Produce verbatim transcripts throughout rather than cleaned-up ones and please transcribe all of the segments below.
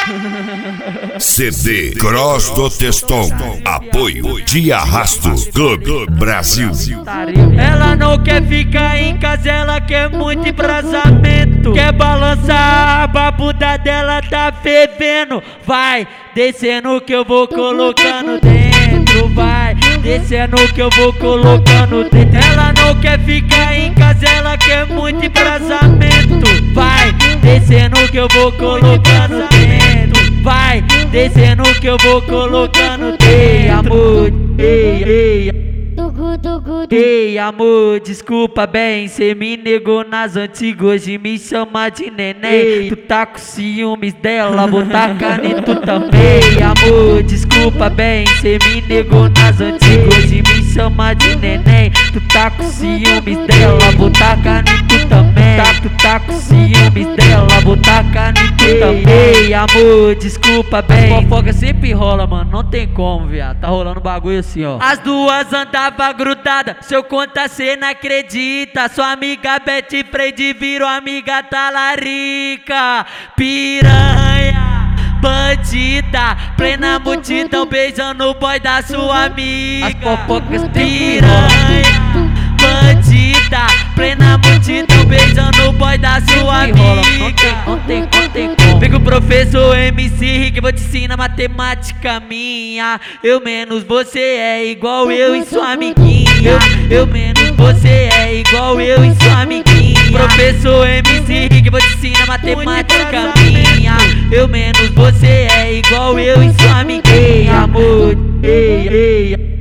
C D Cross do Teston. Apoio de Arrasto Clube Brasil. Ela não quer ficar em casa, ela quer muito embrasamento. Quer balançar a bunda dela, tá fervendo. Vai descendo que eu vou colocando dentro. Vai descendo que eu vou colocando dentro. Ela não quer ficar em casa, ela quer muito embrasamento. Vai descendo que eu vou colocando dentro. Vai descendo que eu vou colocando dentro. Ei, amor, ei, ei. Ei, amor, desculpa bem, cê me negou nas antigas, hoje me chama de neném. Tu tá com ciúmes dela, vou tacar em tu também. Amor, desculpa bem, cê me negou nas antigas, hoje me chama de neném. Tu tá com ciúmes dela, vou tacar em tu também. Tá, tu tá com ciúmes dela, vou tacar em tu também. Ei, amor, desculpa bem. A fofoca sempre rola, mano, não tem como, viado. Tá rolando bagulho assim, ó. As duas andavam grudadas, se eu contar cê não acredita. Sua amiga Betty Freide virou amiga talarica. Piranha, bandida, plena multidão beijando o boy da sua amiga. As fofocas piranha, bandida, plena multidão beijando o boy da sua amiga. Não tem, não tem, não tem como. Vem com o professor M C Rick, vou te ensinar matemática minha. Eu menos você é igual eu e sua amiguinha. Eu, eu menos você é igual eu e sua amiguinha. Professor M C Rick, vou te ensinar matemática minha. Eu menos você é igual eu e sua amiguinha. Ei, amor, ei, ei.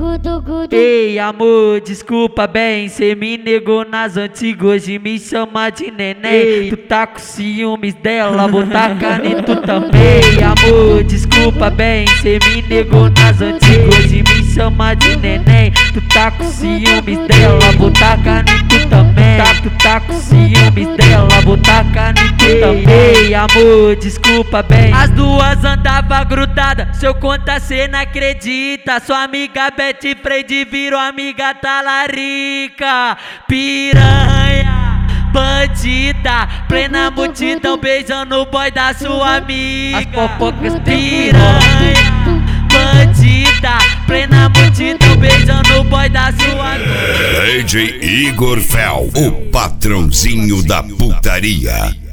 Ei, amor, desculpa bem, cê me negou nas antigas, hoje me chama de neném. Tu tá com ciúmes dela, vou tacar em tu também. Amor, desculpa bem, cê me negou nas antigas, hoje me chama de neném. Tu tá com ciúmes dela, vou tacar em tu também. Tá, tu tá com ciúmes dela, vou tacar em tu também. Ei, amor, desculpa bem. As duas andavam grudadas, se eu contar cê não acredita. Sua amiga Betty Freide virou amiga talarica. Piranha, bandida, plena multidão beijando o boy da sua amiga. As fofocas piranha, bandida, plena multidão beijando o boy da sua amiga. D J Igor Fel, o patrãozinho da putaria.